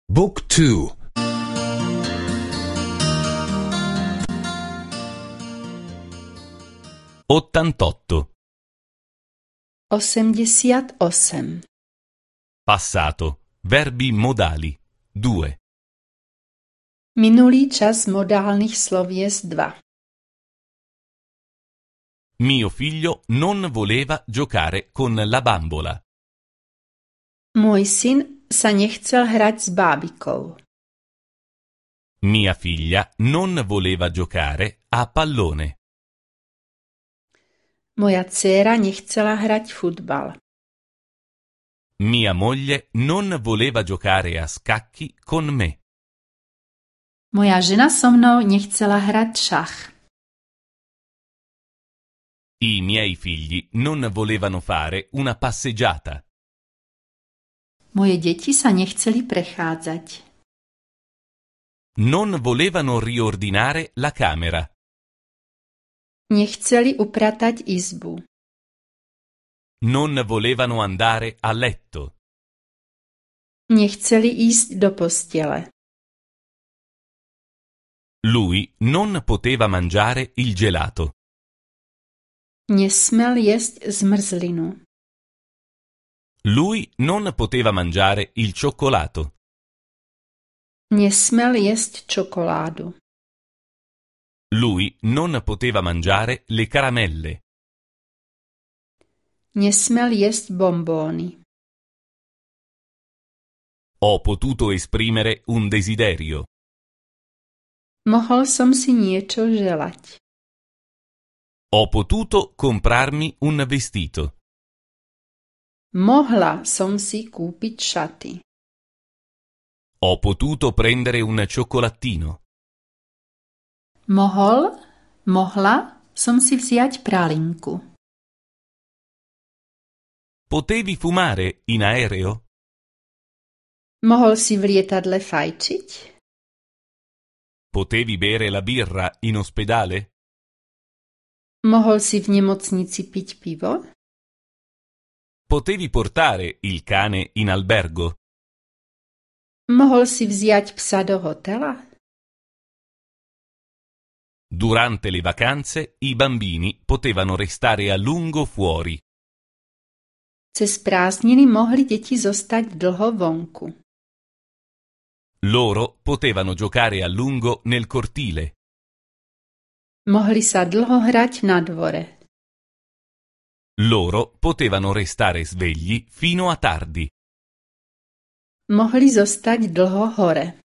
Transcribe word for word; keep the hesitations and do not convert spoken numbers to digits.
Book two. ottantotto. Osemdesiat osem. Passato. Verbi modali. due. Minulý čas modálnych slovies dva. Mio figlio non voleva giocare con la bambola. Môj syn sa nechcel hrať s bábikou. Mia figlia non voleva giocare a pallone. Moja dcéra nechcela hrať futbal. Mia moglie non voleva giocare a scacchi con me. Moja žena so mnou nechcela hrať šach. I miei figli non volevano fare una passeggiata. Moje deti sa nechceli prechádzať. Non volevano riordinare la camera. Nechceli upratať izbu. Non volevano andare a letto. Nechceli ísť do postele. Lui non poteva mangiare il gelato. Nesmel jesť zmrzlinu. Lui non poteva mangiare il cioccolato. Nesmel jesť čokoládu. Lui non poteva mangiare le caramelle. Nesmel jesť bombóny. Ho potuto esprimere un desiderio. Mohol som si niečo želať. Ho potuto comprarmi un vestito. Mohla som si kúpiť šaty. Ho potuto prendere un cioccolatino. Mohol, mohla som si vziať pralinku. Potevi fumare in aereo? Mohol si v lietadle fajčiť? Potevi bere la birra in ospedale? Mohol si v nemocnici piť pivo? Potevi portare il cane in albergo? Mohol si vziať psa do hotela? Durante le vacanze i bambini potevano restare a lungo fuori. Cez prázdniny mohli deti zostať dlho vonku. Loro potevano giocare a lungo nel cortile. Mohli sa dlho hrať na dvore. Loro potevano restare svegli fino a tardi. Mohli zostať dlho hore.